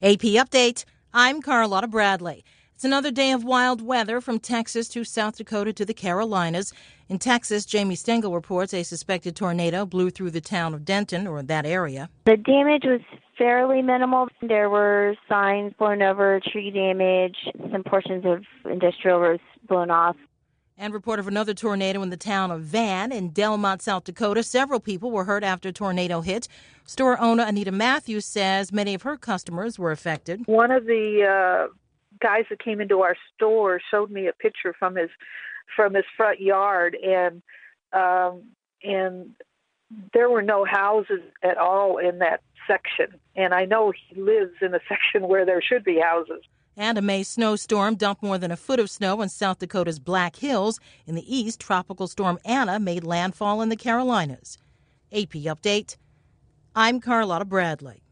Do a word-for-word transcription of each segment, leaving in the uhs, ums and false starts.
A P Update, I'm Carlotta Bradley. It's another day of wild weather from Texas to South Dakota to the Carolinas. In Texas, Jamie Stengel reports a suspected tornado blew through the town of Denton, or that area. The damage was fairly minimal. There were signs blown over, tree damage, some portions of industrial was blown off. And report of another tornado in the town of Van in Delmont, South Dakota. Several people were hurt after a tornado hit. Store owner Anita Matthews says many of her customers were affected. One of the uh, guys that came into our store showed me a picture from his from his front yard, and um, and there were no houses at all in that section. And I know he lives in a section where there should be houses. And a May snowstorm dumped more than a foot of snow in South Dakota's Black Hills. In the east, Tropical Storm Anna made landfall in the Carolinas. A P Update, I'm Carlotta Bradley.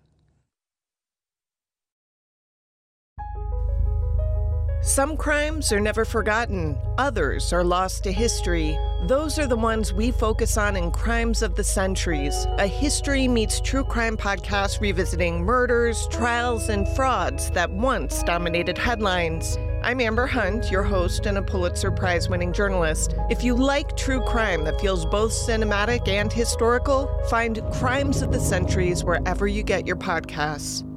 Some crimes are never forgotten. Others are lost to history. Those are the ones we focus on in Crimes of the Centuries, a history meets true crime podcast revisiting murders, trials, and frauds that once dominated headlines. I'm Amber Hunt, your host and a Pulitzer Prize-winning journalist. If you like true crime that feels both cinematic and historical, find Crimes of the Centuries wherever you get your podcasts.